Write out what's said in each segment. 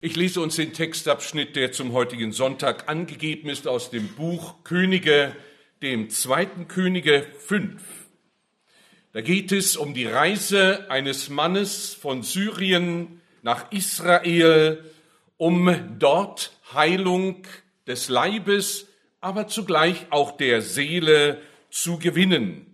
Ich lese uns den Textabschnitt, der zum heutigen Sonntag angegeben ist, aus dem Buch Könige, dem 2. Könige 5. Da geht es um die Reise eines Mannes von Syrien nach Israel, um dort Heilung des Leibes, aber zugleich auch der Seele zu gewinnen.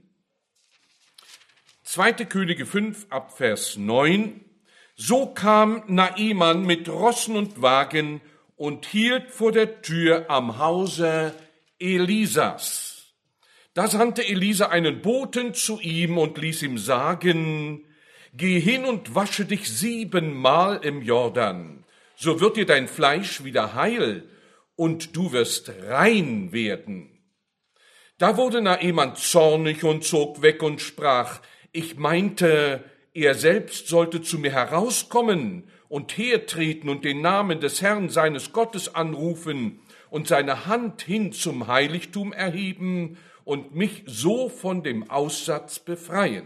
2. Könige 5 ab Vers 9. So kam Naaman mit Rossen und Wagen und hielt vor der Tür am Hause Elisas. Da sandte Elisa einen Boten zu ihm und ließ ihm sagen: Geh hin und wasche dich 7-mal im Jordan, so wird dir dein Fleisch wieder heil und du wirst rein werden. Da wurde Naaman zornig und zog weg und sprach: Ich meinte, er selbst sollte zu mir herauskommen und hertreten und den Namen des Herrn seines Gottes anrufen und seine Hand hin zum Heiligtum erheben und mich so von dem Aussatz befreien.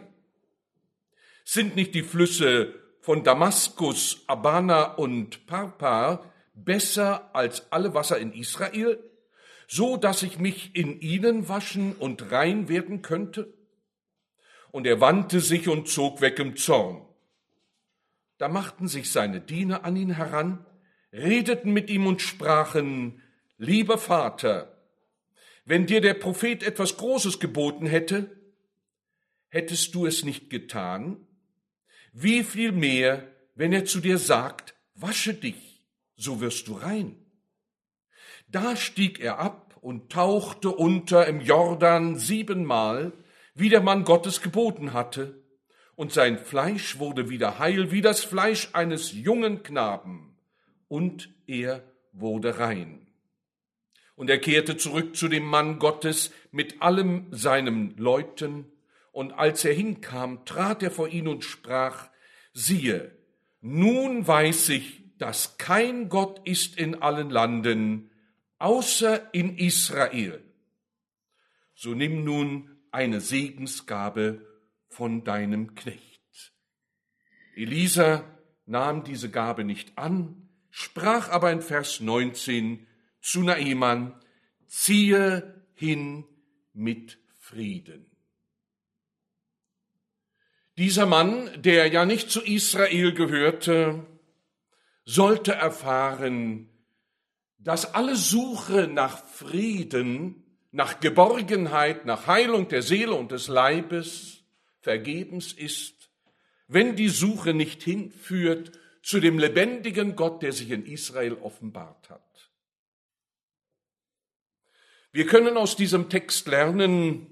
Sind nicht die Flüsse von Damaskus, Abana und Parpar besser als alle Wasser in Israel, so dass ich mich in ihnen waschen und rein werden könnte? Und er wandte sich und zog weg im Zorn. Da machten sich seine Diener an ihn heran, redeten mit ihm und sprachen: Lieber Vater, wenn dir der Prophet etwas Großes geboten hätte, hättest du es nicht getan? Wie viel mehr, wenn er zu dir sagt: Wasche dich, so wirst du rein. Da stieg er ab und tauchte unter im Jordan 7-mal, wie der Mann Gottes geboten hatte, und sein Fleisch wurde wieder heil wie das Fleisch eines jungen Knaben, und er wurde rein. Und er kehrte zurück zu dem Mann Gottes mit allem seinen Leuten, und als er hinkam, trat er vor ihn und sprach: Siehe, nun weiß ich, dass kein Gott ist in allen Landen, außer in Israel. So nimm nun eine Segensgabe von deinem Knecht. Elisa nahm diese Gabe nicht an, sprach aber in Vers 19 zu Naaman: Ziehe hin mit Frieden. Dieser Mann, der ja nicht zu Israel gehörte, sollte erfahren, dass alle Suche nach Frieden, nach Geborgenheit, nach Heilung der Seele und des Leibes vergebens ist, wenn die Suche nicht hinführt zu dem lebendigen Gott, der sich in Israel offenbart hat. Wir können aus diesem Text lernen,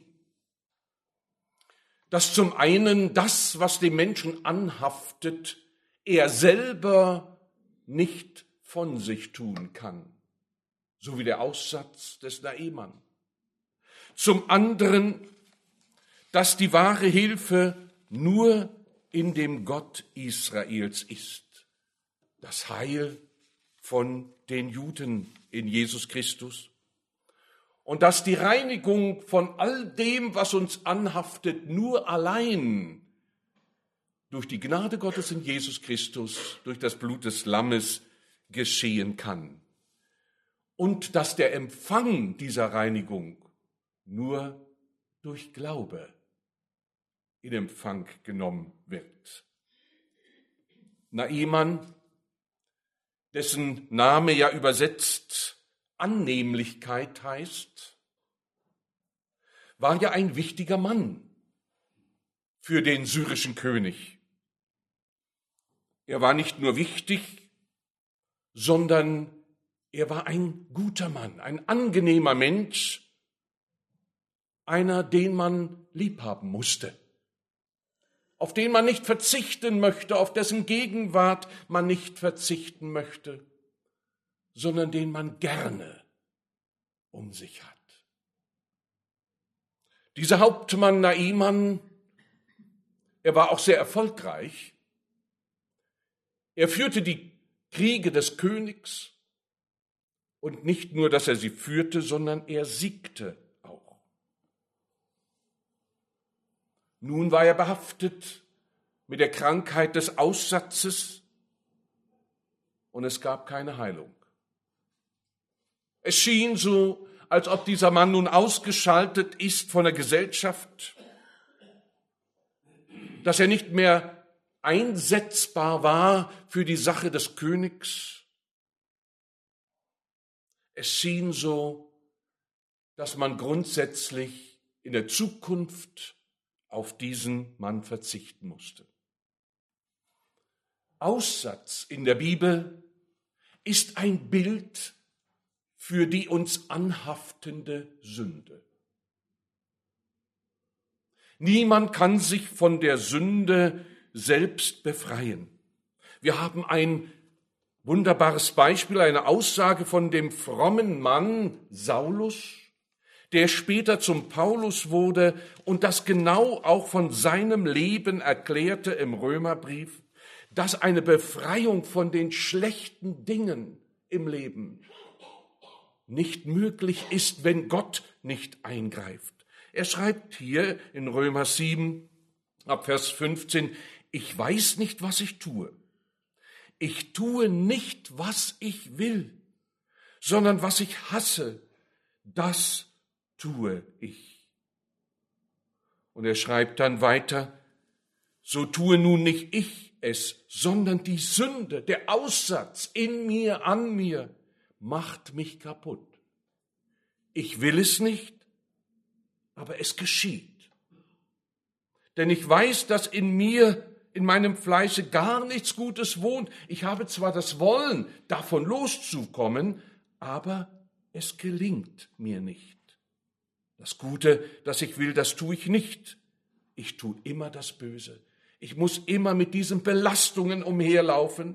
dass zum einen das, was dem Menschen anhaftet, er selber nicht von sich tun kann, so wie der Aussatz des Naaman. Zum anderen, dass die wahre Hilfe nur in dem Gott Israels ist, das Heil von den Juden in Jesus Christus. Und dass die Reinigung von all dem, was uns anhaftet, nur allein durch die Gnade Gottes in Jesus Christus, durch das Blut des Lammes geschehen kann. Und dass der Empfang dieser Reinigung nur durch Glaube in Empfang genommen wird. Naaman, dessen Name ja übersetzt Annehmlichkeit heißt, war ja ein wichtiger Mann für den syrischen König. Er war nicht nur wichtig, sondern er war ein guter Mann, ein angenehmer Mensch, einer, den man liebhaben musste, auf den man nicht verzichten möchte, auf dessen Gegenwart man nicht verzichten möchte, sondern den man gerne um sich hat. Dieser Hauptmann Naaman, er war auch sehr erfolgreich. Er führte die Kriege des Königs und nicht nur, dass er sie führte, sondern er siegte auch. Nun war er behaftet mit der Krankheit des Aussatzes und es gab keine Heilung. Es schien so, als ob dieser Mann nun ausgeschaltet ist von der Gesellschaft, dass er nicht mehr einsetzbar war für die Sache des Königs. Es schien so, dass man grundsätzlich in der Zukunft auf diesen Mann verzichten musste. Aussatz in der Bibel ist ein Bild für die uns anhaftende Sünde. Niemand kann sich von der Sünde selbst befreien. Wir haben ein wunderbares Beispiel, eine Aussage von dem frommen Mann Saulus, der später zum Paulus wurde und das genau auch von seinem Leben erklärte im Römerbrief, dass eine Befreiung von den schlechten Dingen im Leben nicht möglich ist, wenn Gott nicht eingreift. Er schreibt hier in Römer 7, ab Vers 15, ich weiß nicht, was ich tue. Ich tue nicht, was ich will, sondern was ich hasse, das tue ich. Und er schreibt dann weiter, so tue nun nicht ich es, sondern die Sünde, der Aussatz in mir, an mir, macht mich kaputt. Ich will es nicht, aber es geschieht. Denn ich weiß, dass in mir, in meinem Fleische gar nichts Gutes wohnt. Ich habe zwar das Wollen, davon loszukommen, aber es gelingt mir nicht. Das Gute, das ich will, das tue ich nicht. Ich tue immer das Böse. Ich muss immer mit diesen Belastungen umherlaufen.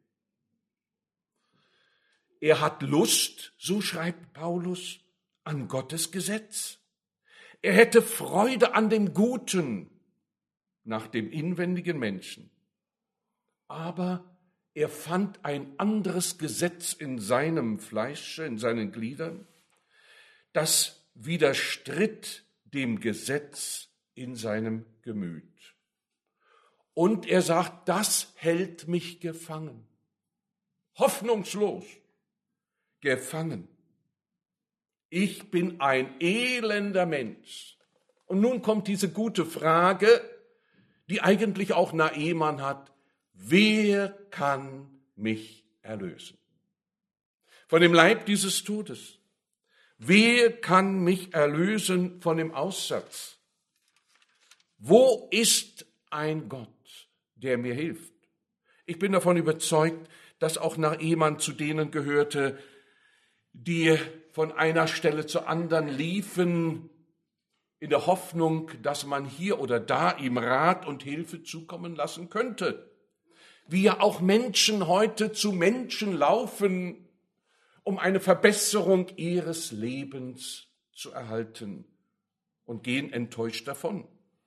Er hat Lust, so schreibt Paulus, an Gottes Gesetz. Er hätte Freude an dem Guten nach dem inwendigen Menschen. Aber er fand ein anderes Gesetz in seinem Fleische, in seinen Gliedern, das widerstritt dem Gesetz in seinem Gemüt. Und er sagt, das hält mich gefangen. Hoffnungslos gefangen. Ich bin ein elender Mensch. Und nun kommt diese gute Frage, die eigentlich auch Naaman hat. Wer kann mich erlösen von dem Leib dieses Todes? Wer kann mich erlösen von dem Aussatz? Wo ist ein Gott, der mir hilft? Ich bin davon überzeugt, dass auch Naaman zu denen gehörte, die von einer Stelle zur anderen liefen, in der Hoffnung, dass man hier oder da ihm Rat und Hilfe zukommen lassen könnte. Wie ja auch Menschen heute zu Menschen laufen, um eine Verbesserung ihres Lebens zu erhalten und gehen enttäuscht davon.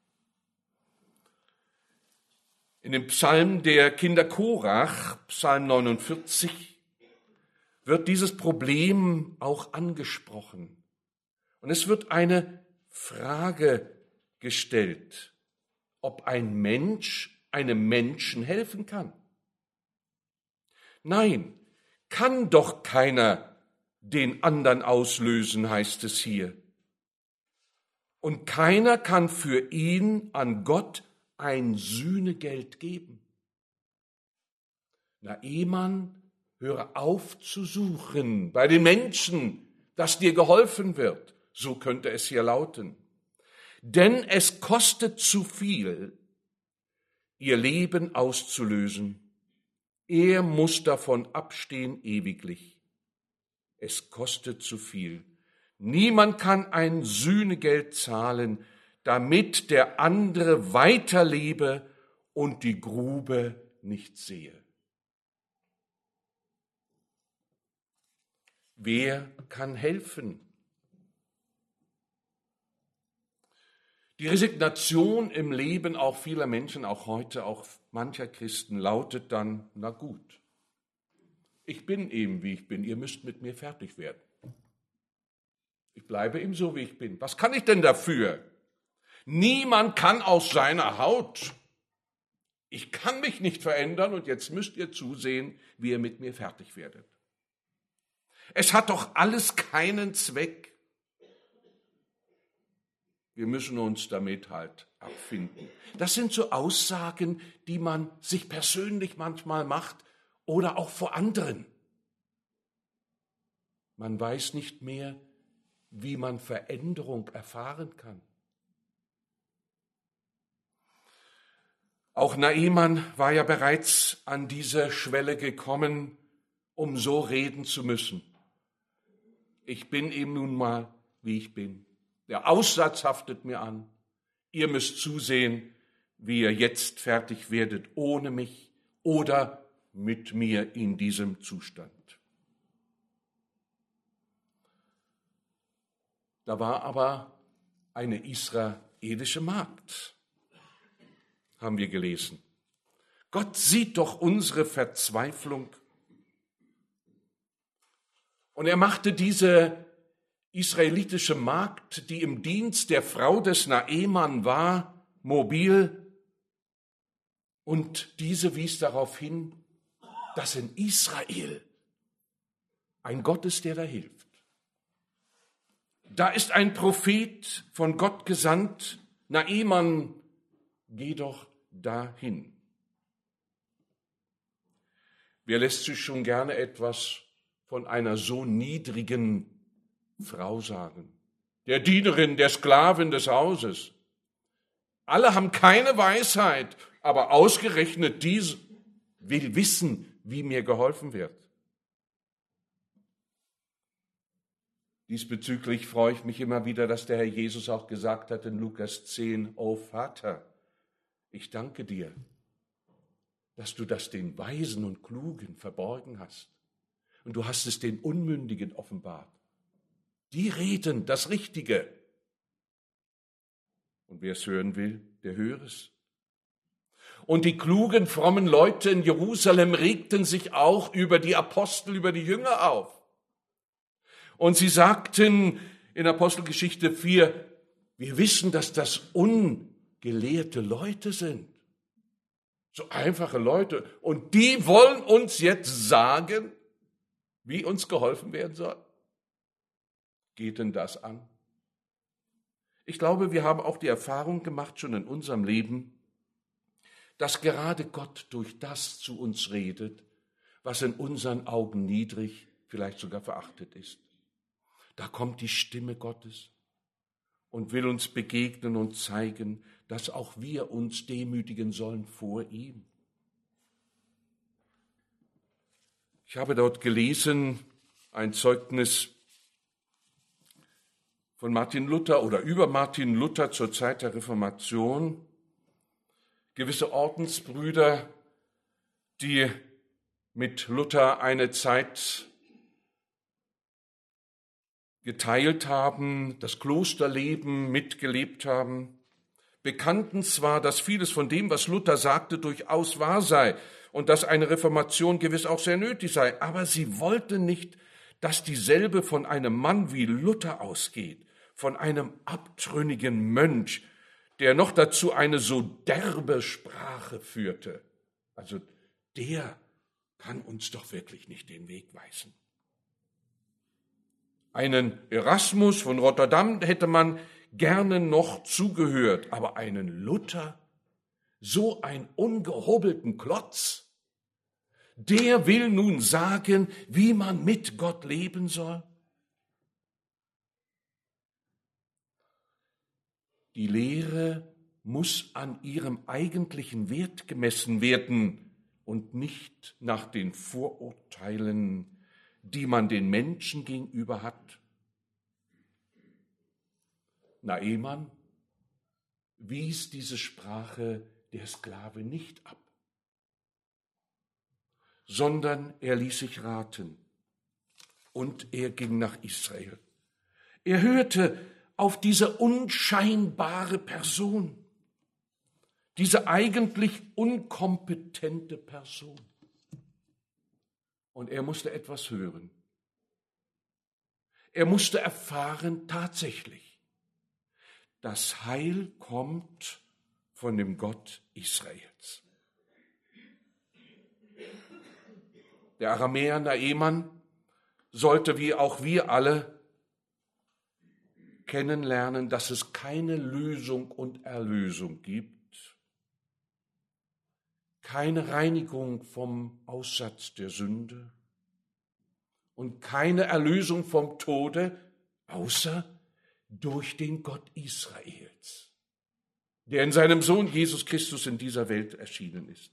In dem Psalm der Kinder Korach, Psalm 49, wird dieses Problem auch angesprochen. Und es wird eine Frage gestellt, ob ein Mensch einem Menschen helfen kann. Nein, kann doch keiner den anderen auslösen, heißt es hier. Und keiner kann für ihn an Gott ein Sühnegeld geben. Naaman, höre auf zu suchen bei den Menschen, dass dir geholfen wird. So könnte es hier lauten. Denn es kostet zu viel, ihr Leben auszulösen. Er muss davon abstehen ewiglich. Es kostet zu viel. Niemand kann ein Sühnegeld zahlen, damit der andere weiterlebe und die Grube nicht sehe. Wer kann helfen? Die Resignation im Leben auch vieler Menschen, auch heute, auch mancher Christen, lautet dann, na gut, ich bin eben, wie ich bin, ihr müsst mit mir fertig werden. Ich bleibe eben so, wie ich bin. Was kann ich denn dafür? Niemand kann aus seiner Haut Ich kann mich nicht verändern und jetzt müsst ihr zusehen, wie ihr mit mir fertig werdet. Es hat doch alles keinen Zweck. Wir müssen uns damit halt abfinden. Das sind so Aussagen, die man sich persönlich manchmal macht oder auch vor anderen. Man weiß nicht mehr, wie man Veränderung erfahren kann. Auch Naaman war ja bereits an diese Schwelle gekommen, um so reden zu müssen. Ich bin eben nun mal, wie ich bin. Der Aussatz haftet mir an. Ihr müsst zusehen, wie ihr jetzt fertig werdet, ohne mich oder mit mir in diesem Zustand. Da war aber eine israelische Magd, haben wir gelesen. Gott sieht doch unsere Verzweiflung. Und er machte diese israelitische Magd, die im Dienst der Frau des Naaman war, mobil. Und diese wies darauf hin, dass in Israel ein Gott ist, der da hilft. Da ist ein Prophet von Gott gesandt. Naaman, geh doch dahin. Wer lässt sich schon gerne etwas von einer so niedrigen Frau sagen? Der Dienerin, der Sklavin des Hauses. Alle haben keine Weisheit, aber ausgerechnet diese will wissen, wie mir geholfen wird. Diesbezüglich freue ich mich immer wieder, dass der Herr Jesus auch gesagt hat in Lukas 10, O Vater, ich danke dir, dass du das den Weisen und Klugen verborgen hast. Und du hast es den Unmündigen offenbart. Die reden das Richtige. Und wer es hören will, der höre es. Und die klugen, frommen Leute in Jerusalem regten sich auch über die Apostel, über die Jünger auf. Und sie sagten in Apostelgeschichte 4, wir wissen, dass das ungelehrte Leute sind. So einfache Leute. Und die wollen uns jetzt sagen, wie uns geholfen werden soll. Geht denn das an? Ich glaube, wir haben auch die Erfahrung gemacht, schon in unserem Leben, dass gerade Gott durch das zu uns redet, was in unseren Augen niedrig, vielleicht sogar verachtet ist. Da kommt die Stimme Gottes und will uns begegnen und zeigen, dass auch wir uns demütigen sollen vor ihm. Ich habe dort gelesen, ein Zeugnis von Martin Luther oder über Martin Luther zur Zeit der Reformation. Gewisse Ordensbrüder, die mit Luther eine Zeit geteilt haben, das Klosterleben mitgelebt haben, bekannten zwar, dass vieles von dem, was Luther sagte, durchaus wahr sei und dass eine Reformation gewiss auch sehr nötig sei, aber sie wollten nicht, dass dieselbe von einem Mann wie Luther ausgeht, von einem abtrünnigen Mönch, der noch dazu eine so derbe Sprache führte. Also der kann uns doch wirklich nicht den Weg weisen. Einen Erasmus von Rotterdam hätte man gerne noch zugehört, aber einen Luther, so einen ungehobelten Klotz, der will nun sagen, wie man mit Gott leben soll? Die Lehre muss an ihrem eigentlichen Wert gemessen werden und nicht nach den Vorurteilen, die man den Menschen gegenüber hat. Naaman wies diese Sprache der Sklave nicht ab, sondern er ließ sich raten und er ging nach Israel. Er hörte auf diese unscheinbare Person, diese eigentlich unkompetente Person. Und er musste etwas hören. Er musste erfahren tatsächlich, das Heil kommt von dem Gott Israels. Der Aramäer Naeman sollte wie auch wir alle kennenlernen, dass es keine Lösung und Erlösung gibt, keine Reinigung vom Aussatz der Sünde und keine Erlösung vom Tode, außer durch den Gott Israels, der in seinem Sohn Jesus Christus in dieser Welt erschienen ist.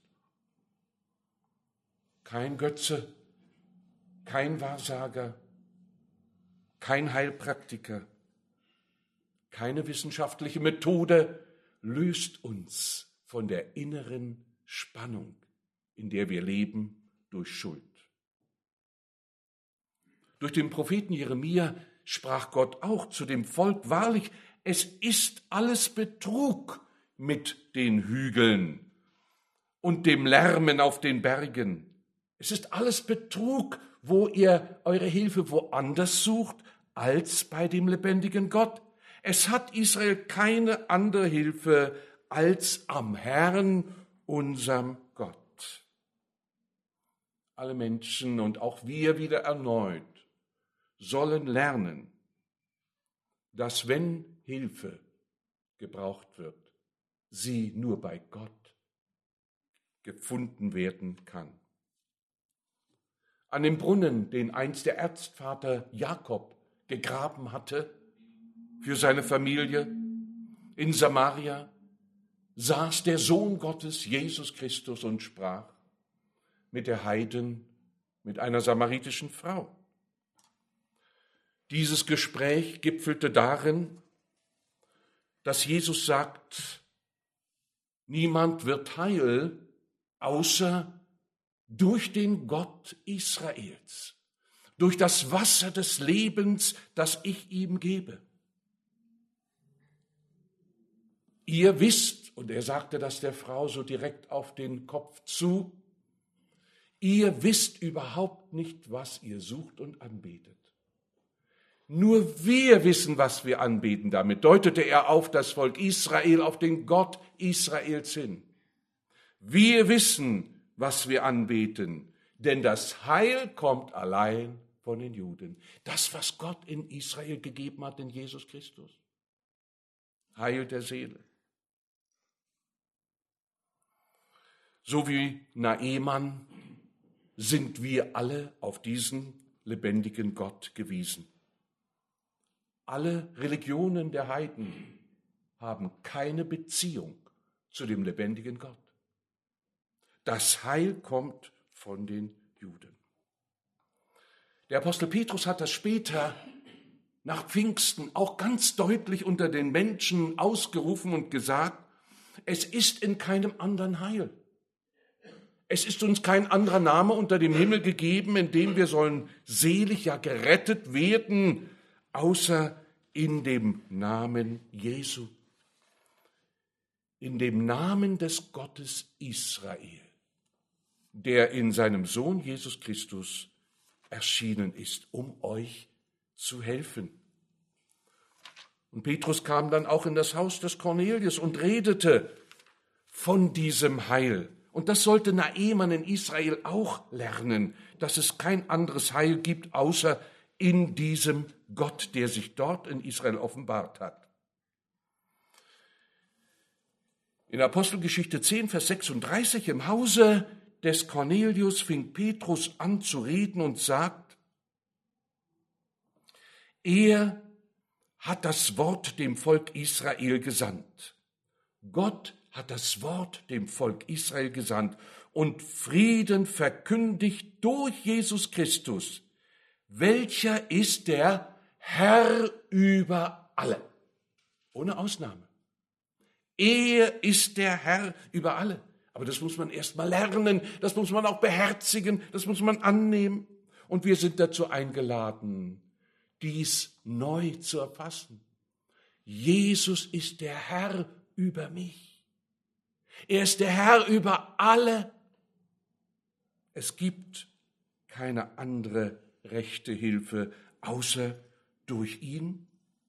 Kein Götze, kein Wahrsager, kein Heilpraktiker, keine wissenschaftliche Methode löst uns von der inneren Spannung, in der wir leben, durch Schuld. Durch den Propheten Jeremia sprach Gott auch zu dem Volk: Wahrlich, es ist alles Betrug mit den Hügeln und dem Lärmen auf den Bergen. Es ist alles Betrug, wo ihr eure Hilfe woanders sucht, als bei dem lebendigen Gott. Es hat Israel keine andere Hilfe als am Herrn, unserem Gott. Alle Menschen und auch wir wieder erneut sollen lernen, dass wenn Hilfe gebraucht wird, sie nur bei Gott gefunden werden kann. An dem Brunnen, den einst der Erzvater Jakob gegraben hatte für seine Familie in Samaria, saß der Sohn Gottes, Jesus Christus, und sprach mit der Heiden, mit einer samaritischen Frau. Dieses Gespräch gipfelte darin, dass Jesus sagt: Niemand wird heil, außer durch den Gott Israels, durch das Wasser des Lebens, das ich ihm gebe. Ihr wisst, und er sagte das der Frau so direkt auf den Kopf zu, ihr wisst überhaupt nicht, was ihr sucht und anbetet. Nur wir wissen, was wir anbeten. Damit deutete er auf das Volk Israel, auf den Gott Israels hin. Wir wissen, was wir anbeten, denn das Heil kommt allein von den Juden. Das, was Gott in Israel gegeben hat, in Jesus Christus. Heil der Seele. So wie Naeman sind wir alle auf diesen lebendigen Gott gewiesen. Alle Religionen der Heiden haben keine Beziehung zu dem lebendigen Gott. Das Heil kommt von den Juden. Der Apostel Petrus hat das später nach Pfingsten auch ganz deutlich unter den Menschen ausgerufen und gesagt: Es ist in keinem anderen Heil. Es ist uns kein anderer Name unter dem Himmel gegeben, in dem wir sollen selig, ja gerettet werden, außer in dem Namen Jesu, in dem Namen des Gottes Israel, der in seinem Sohn Jesus Christus erschienen ist, um euch zu helfen. Und Petrus kam dann auch in das Haus des Cornelius und redete von diesem Heil. Und das sollte Naeman in Israel auch lernen, dass es kein anderes Heil gibt, außer in diesem Gott, der sich dort in Israel offenbart hat. In Apostelgeschichte 10, Vers 36, im Hause des Cornelius fing Petrus an zu reden und sagt: Er hat das Wort dem Volk Israel gesandt. Gott hat das Wort dem Volk Israel gesandt und Frieden verkündigt durch Jesus Christus, welcher ist der Herr über alle, ohne Ausnahme. Er ist der Herr über alle. Aber das muss man erst mal lernen, das muss man auch beherzigen, das muss man annehmen. Und wir sind dazu eingeladen, dies neu zu erfassen. Jesus ist der Herr über mich. Er ist der Herr über alle. Es gibt keine andere rechte Hilfe, außer durch ihn.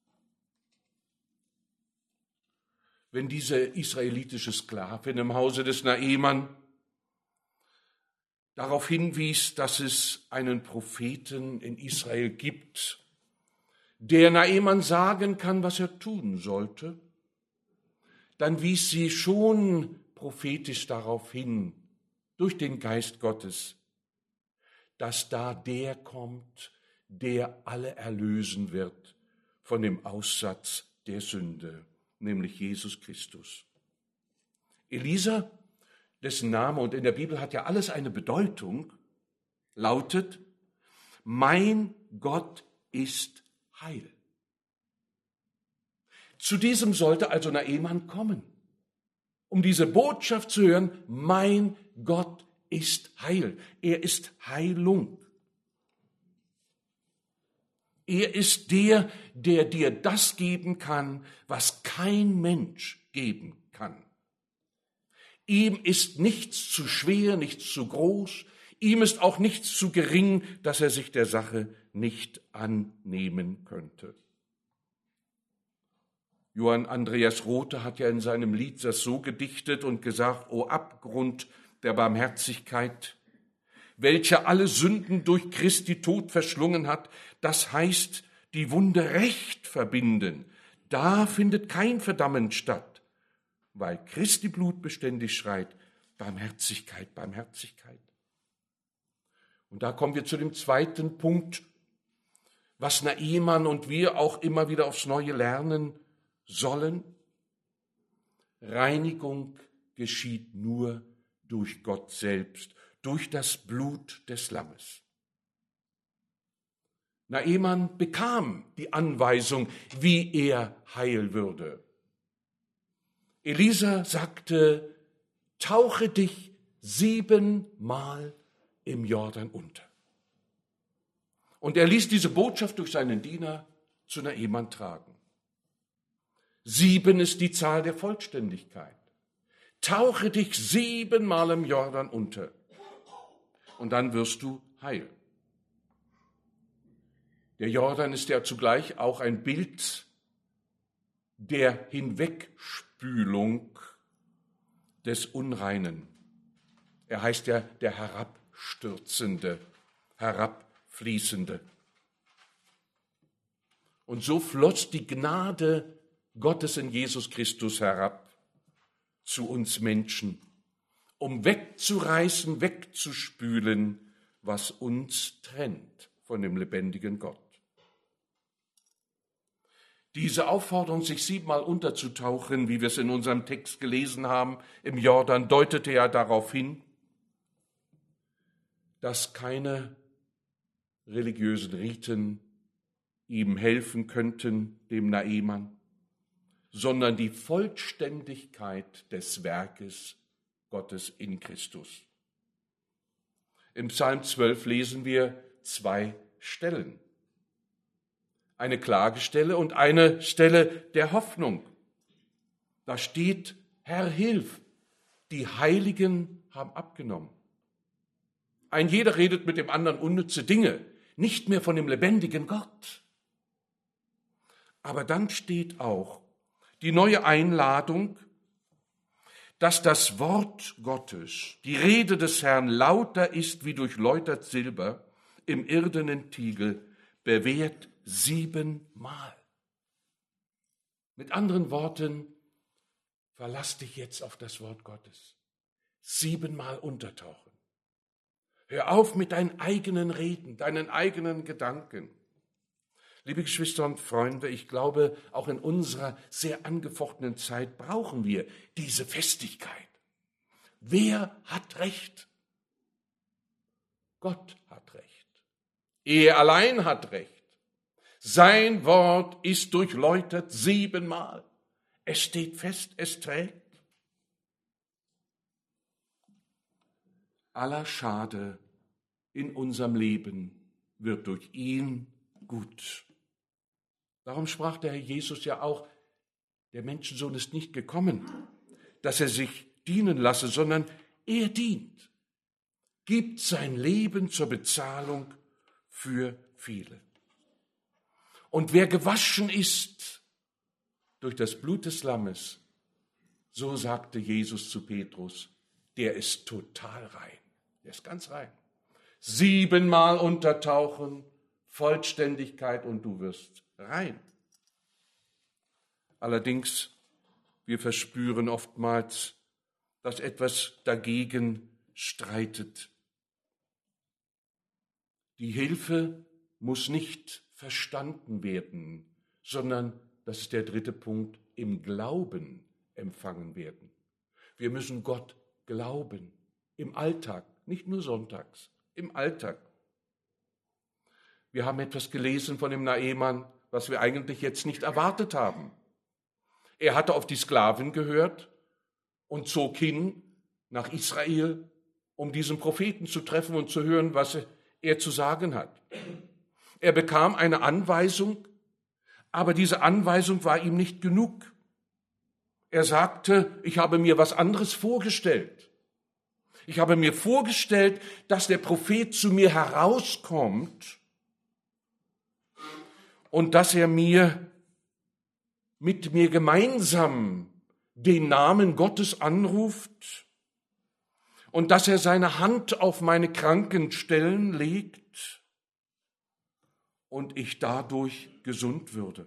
Wenn diese israelitische Sklavin im Hause des Naeman darauf hinwies, dass es einen Propheten in Israel gibt, der Naaman sagen kann, was er tun sollte, dann wies sie schon prophetisch darauf hin, durch den Geist Gottes, dass da der kommt, der alle erlösen wird von dem Aussatz der Sünde, nämlich Jesus Christus. Elisa, dessen Name, und in der Bibel hat ja alles eine Bedeutung, lautet: Mein Gott ist Heil. Zu diesem sollte also Naaman kommen, um diese Botschaft zu hören: Mein Gott ist Heil. Er ist Heilung. Er ist der, der dir das geben kann, was kein Mensch geben kann. Ihm ist nichts zu schwer, nichts zu groß, ihm ist auch nichts zu gering, dass er sich der Sache nicht annehmen könnte. Johann Andreas Rothe hat ja in seinem Lied das so gedichtet und gesagt: O Abgrund der Barmherzigkeit, welcher alle Sünden durch Christi Tod verschlungen hat, das heißt, die Wunde recht verbinden, da findet kein Verdammen statt, weil Christi Blut beständig schreit: Barmherzigkeit, Barmherzigkeit. Und da kommen wir zu dem zweiten Punkt, was Naaman und wir auch immer wieder aufs Neue lernen sollen. Reinigung geschieht nur durch Gott selbst, durch das Blut des Lammes. Naaman bekam die Anweisung, wie er heil würde. Elisa sagte: Tauche dich 7-mal im Jordan unter. Und er ließ diese Botschaft durch seinen Diener zu Naaman tragen. 7 ist die Zahl der Vollständigkeit. Tauche dich 7-mal im Jordan unter und dann wirst du heil. Der Jordan ist ja zugleich auch ein Bild der Hinwegspülung des Unreinen. Er heißt ja der Herabstürzende, Herabfließende. Und so floss die Gnade Gottes in Jesus Christus herab zu uns Menschen, um wegzureißen, wegzuspülen, was uns trennt von dem lebendigen Gott. Diese Aufforderung, sich 7-mal unterzutauchen, wie wir es in unserem Text gelesen haben, im Jordan, deutete ja darauf hin, dass keine religiösen Riten ihm helfen könnten, dem Naaman, sondern die Vollständigkeit des Werkes Gottes in Christus. Im Psalm 12 lesen wir 2 Stellen. Eine Klagestelle und eine Stelle der Hoffnung. Da steht: Herr, hilf, die Heiligen haben abgenommen. Ein jeder redet mit dem anderen unnütze Dinge, nicht mehr von dem lebendigen Gott. Aber dann steht auch die neue Einladung, dass das Wort Gottes, die Rede des Herrn, lauter ist wie durchläutert Silber im irdenen Tiegel, bewährt 7-mal. Mit anderen Worten, verlass dich jetzt auf das Wort Gottes. 7-mal untertauchen. Hör auf mit deinen eigenen Reden, deinen eigenen Gedanken. Liebe Geschwister und Freunde, ich glaube, auch in unserer sehr angefochtenen Zeit brauchen wir diese Festigkeit. Wer hat Recht? Gott hat Recht. Er allein hat Recht. Sein Wort ist durchläutert 7-mal. Es steht fest, es trägt. Aller Schade in unserem Leben wird durch ihn gut. Darum sprach der Herr Jesus ja auch: Der Menschensohn ist nicht gekommen, dass er sich dienen lasse, sondern er dient, gibt sein Leben zur Bezahlung für viele. Und wer gewaschen ist durch das Blut des Lammes, so sagte Jesus zu Petrus, der ist total rein. Er ist ganz rein. 7-mal untertauchen, Vollständigkeit und du wirst rein. Allerdings, wir verspüren oftmals, dass etwas dagegen streitet. Die Hilfe muss nicht verstanden werden, sondern, das ist der 3. Punkt, im Glauben empfangen werden. Wir müssen Gott glauben, im Alltag, nicht nur sonntags, im Alltag. Wir haben etwas gelesen von dem Naeman, was wir eigentlich jetzt nicht erwartet haben. Er hatte auf die Sklaven gehört und zog hin nach Israel, um diesen Propheten zu treffen und zu hören, was er zu sagen hat. Er bekam eine Anweisung, aber diese Anweisung war ihm nicht genug. Er sagte, ich habe mir was anderes vorgestellt. Ich habe mir vorgestellt, dass der Prophet zu mir herauskommt und dass er mit mir gemeinsam den Namen Gottes anruft und dass er seine Hand auf meine kranken Stellen legt und ich dadurch gesund würde.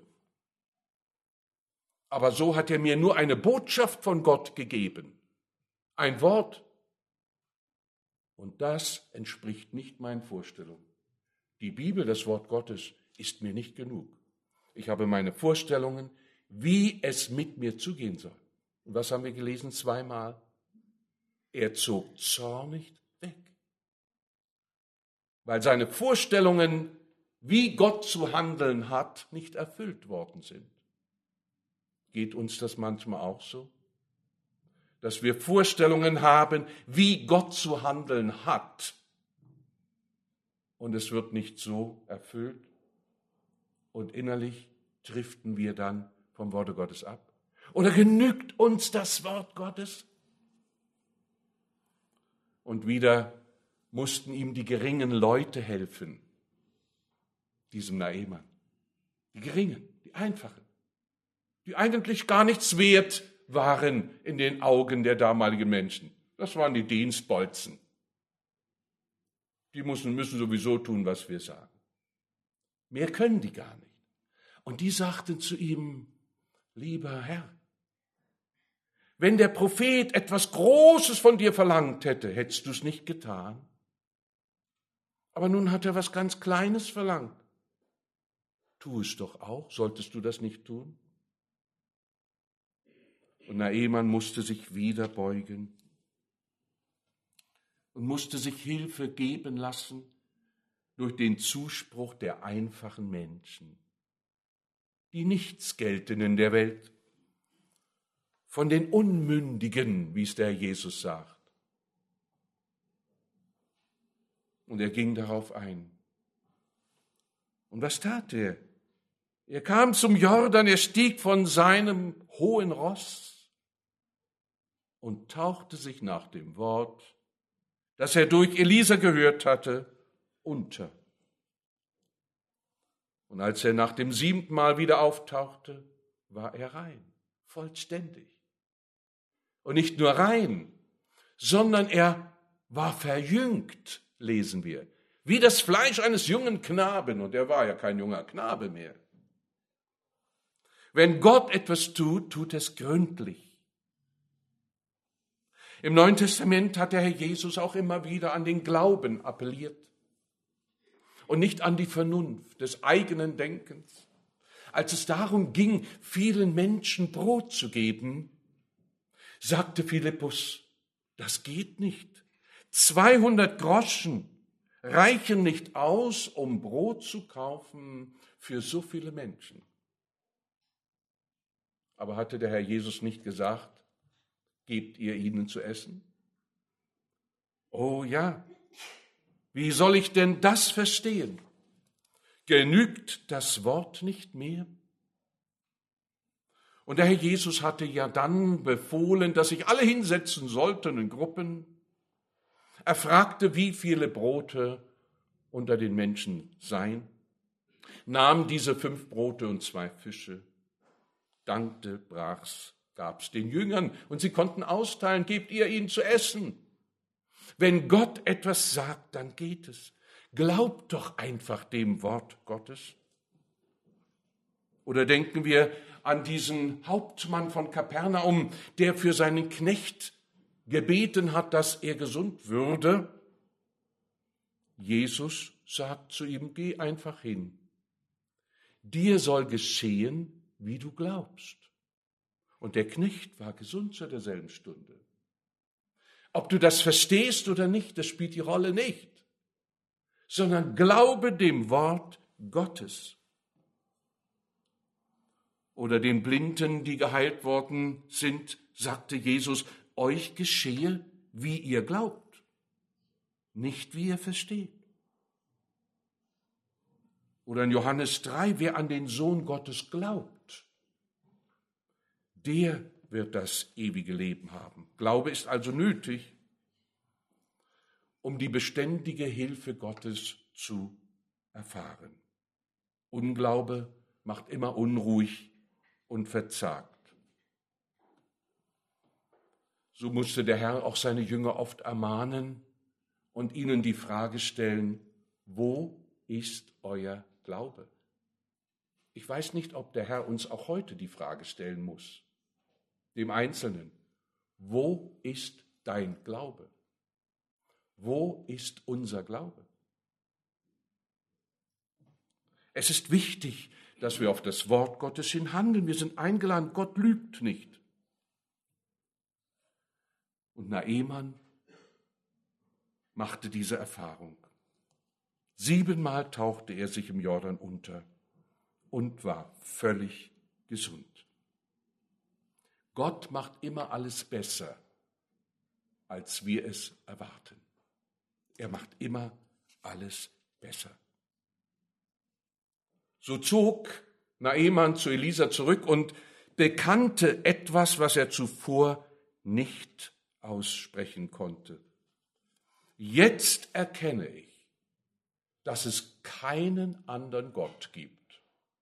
Aber so hat er mir nur eine Botschaft von Gott gegeben, ein Wort. Und das entspricht nicht meinen Vorstellungen. Die Bibel, das Wort Gottes, ist mir nicht genug. Ich habe meine Vorstellungen, wie es mit mir zugehen soll. Und was haben wir gelesen 2-mal? Er zog zornig weg, weil seine Vorstellungen, wie Gott zu handeln hat, nicht erfüllt worden sind. Geht uns das manchmal auch so? Dass wir Vorstellungen haben, wie Gott zu handeln hat, und es wird nicht so erfüllt, und innerlich driften wir dann vom Worte Gottes ab? Oder genügt uns das Wort Gottes? Und wieder mussten ihm die geringen Leute helfen, diesem Naeman. Die geringen, die einfachen, die eigentlich gar nichts wert waren in den Augen der damaligen Menschen. Das waren die Dienstbolzen. Die müssen sowieso tun, was wir sagen. Mehr können die gar nicht. Und die sagten zu ihm, lieber Herr, wenn der Prophet etwas Großes von dir verlangt hätte, hättest du es nicht getan. Aber nun hat er was ganz Kleines verlangt. Tu es doch auch, solltest du das nicht tun? Und Naeman musste sich wieder beugen und musste sich Hilfe geben lassen durch den Zuspruch der einfachen Menschen, die nichts gelten in der Welt, von den Unmündigen, wie es der Herr Jesus sagt. Und er ging darauf ein. Und was tat er? Er kam zum Jordan, er stieg von seinem hohen Ross und tauchte sich nach dem Wort, das er durch Elisa gehört hatte, unter. Und als er nach dem 7. Mal wieder auftauchte, war er rein, vollständig. Und nicht nur rein, sondern er war verjüngt, lesen wir, wie das Fleisch eines jungen Knaben. Und er war ja kein junger Knabe mehr. Wenn Gott etwas tut, tut es gründlich. Im Neuen Testament hat der Herr Jesus auch immer wieder an den Glauben appelliert und nicht an die Vernunft des eigenen Denkens. Als es darum ging, vielen Menschen Brot zu geben, sagte Philippus, das geht nicht. 200 Groschen reichen nicht aus, um Brot zu kaufen für so viele Menschen. Aber hatte der Herr Jesus nicht gesagt, gebt ihr ihnen zu essen? Oh ja, wie soll ich denn das verstehen? Genügt das Wort nicht mehr? Und der Herr Jesus hatte ja dann befohlen, dass sich alle hinsetzen sollten in Gruppen. Er fragte, wie viele Brote unter den Menschen seien, nahm diese 5 Brote und 2 Fische, dankte, brach's, gab's den Jüngern und sie konnten austeilen, gebt ihr ihnen zu essen. Wenn Gott etwas sagt, dann geht es. Glaubt doch einfach dem Wort Gottes. Oder denken wir an diesen Hauptmann von Kapernaum, der für seinen Knecht gebeten hat, dass er gesund würde. Jesus sagt zu ihm, geh einfach hin. Dir soll geschehen, wie du glaubst. Und der Knecht war gesund zu derselben Stunde. Ob du das verstehst oder nicht, das spielt die Rolle nicht, sondern glaube dem Wort Gottes. Oder den Blinden, die geheilt worden sind, sagte Jesus, euch geschehe, wie ihr glaubt, nicht wie ihr versteht. Oder in Johannes 3, wer an den Sohn Gottes glaubt, der wird das ewige Leben haben. Glaube ist also nötig, um die beständige Hilfe Gottes zu erfahren. Unglaube macht immer unruhig und verzagt. So musste der Herr auch seine Jünger oft ermahnen und ihnen die Frage stellen, wo ist euer Glaube? Ich weiß nicht, ob der Herr uns auch heute die Frage stellen muss, dem Einzelnen, wo ist dein Glaube? Wo ist unser Glaube? Es ist wichtig, dass wir auf das Wort Gottes hin handeln. Wir sind eingeladen, Gott lügt nicht. Und Naaman machte diese Erfahrung. 7-mal tauchte er sich im Jordan unter und war völlig gesund. Gott macht immer alles besser, als wir es erwarten. Er macht immer alles besser. So zog Naaman zu Elisa zurück und bekannte etwas, was er zuvor nicht aussprechen konnte. Jetzt erkenne ich, dass es keinen anderen Gott gibt,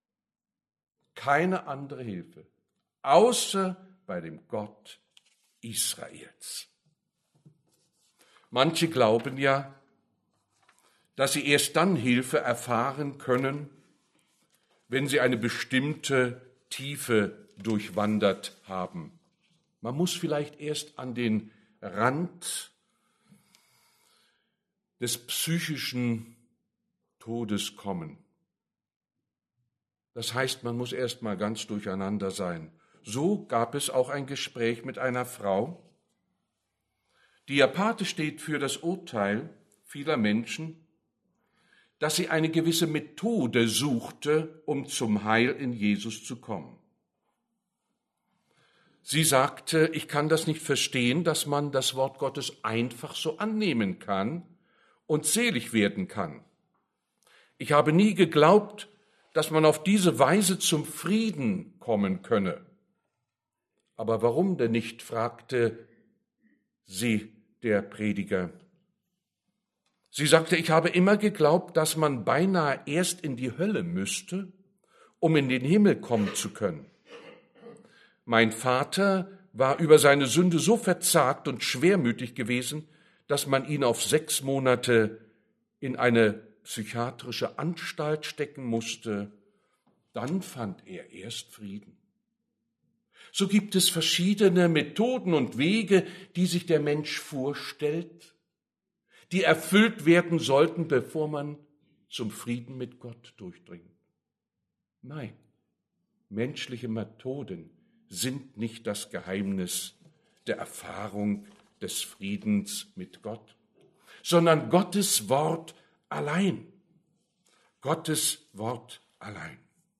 keine andere Hilfe, außer bei dem Gott Israels. Manche glauben ja, dass sie erst dann Hilfe erfahren können, wenn sie eine bestimmte Tiefe durchwandert haben. Man muss vielleicht erst an den Rand des psychischen Todes kommen. Das heißt, man muss erst mal ganz durcheinander sein. So gab es auch ein Gespräch mit einer Frau. Die Pate steht für das Urteil vieler Menschen, dass sie eine gewisse Methode suchte, um zum Heil in Jesus zu kommen. Sie sagte, ich kann das nicht verstehen, dass man das Wort Gottes einfach so annehmen kann und selig werden kann. Ich habe nie geglaubt, dass man auf diese Weise zum Frieden kommen könne. Aber warum denn nicht, fragte sie der Prediger. Sie sagte, ich habe immer geglaubt, dass man beinahe erst in die Hölle müsste, um in den Himmel kommen zu können. Mein Vater war über seine Sünde so verzagt und schwermütig gewesen, dass man ihn auf 6 Monate in eine psychiatrische Anstalt stecken musste. Dann fand er erst Frieden. So gibt es verschiedene Methoden und Wege, die sich der Mensch vorstellt, die erfüllt werden sollten, bevor man zum Frieden mit Gott durchdringt. Nein, menschliche Methoden sind nicht das Geheimnis der Erfahrung des Friedens mit Gott, sondern Gottes Wort allein. Gottes Wort allein.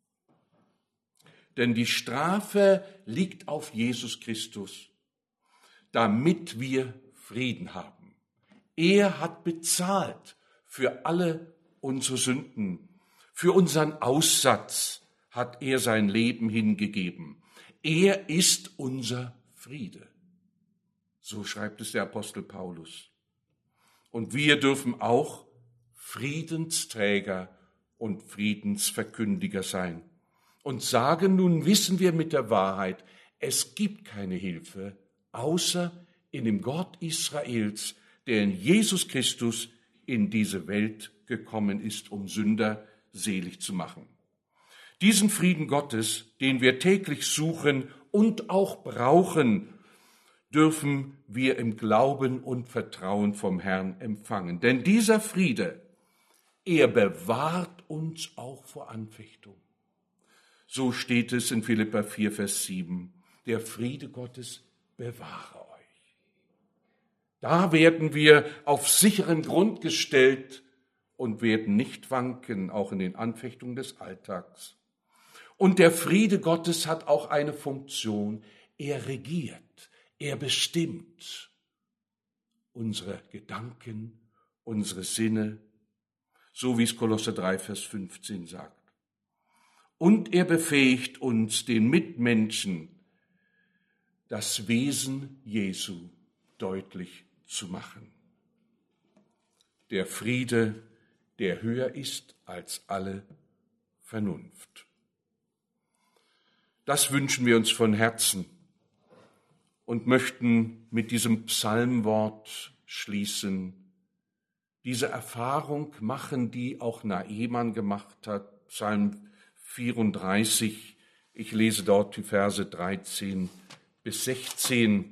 Denn die Strafe liegt auf Jesus Christus, damit wir Frieden haben. Er hat bezahlt für alle unsere Sünden. Für unseren Aussatz hat er sein Leben hingegeben. Er ist unser Friede. So schreibt es der Apostel Paulus. Und wir dürfen auch Friedensträger und Friedensverkündiger sein. Und sagen, nun wissen wir mit der Wahrheit, es gibt keine Hilfe, außer in dem Gott Israels, der in Jesus Christus in diese Welt gekommen ist, um Sünder selig zu machen. Diesen Frieden Gottes, den wir täglich suchen und auch brauchen, dürfen wir im Glauben und Vertrauen vom Herrn empfangen. Denn dieser Friede, er bewahrt uns auch vor Anfechtung. So steht es in Philipper 4, Vers 7. Der Friede Gottes bewahre euch. Da werden wir auf sicheren Grund gestellt und werden nicht wanken, auch in den Anfechtungen des Alltags. Und der Friede Gottes hat auch eine Funktion. Er regiert, er bestimmt unsere Gedanken, unsere Sinne, so wie es Kolosser 3, Vers 15 sagt. Und er befähigt uns, den Mitmenschen, das Wesen Jesu deutlich zu machen. Der Friede, der höher ist als alle Vernunft. Das wünschen wir uns von Herzen und möchten mit diesem Psalmwort schließen, diese Erfahrung machen, die auch Naaman gemacht hat, Psalm 34, ich lese dort die Verse 13 bis 16,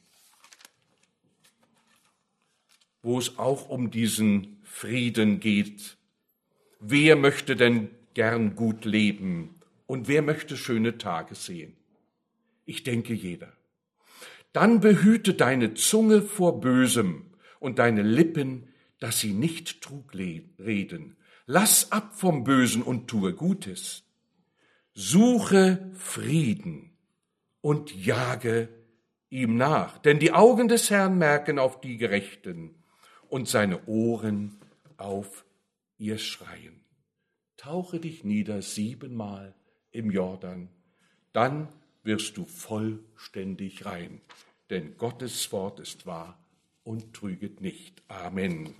wo es auch um diesen Frieden geht. Wer möchte denn gern gut leben und wer möchte schöne Tage sehen? Ich denke, jeder. Dann behüte deine Zunge vor Bösem und deine Lippen, dass sie nicht Trug reden. Lass ab vom Bösen und tue Gutes. Suche Frieden und jage ihm nach, denn die Augen des Herrn merken auf die Gerechten und seine Ohren auf ihr Schreien. Tauche dich nieder 7-mal im Jordan, dann wirst du vollständig rein, denn Gottes Wort ist wahr und trüget nicht. Amen.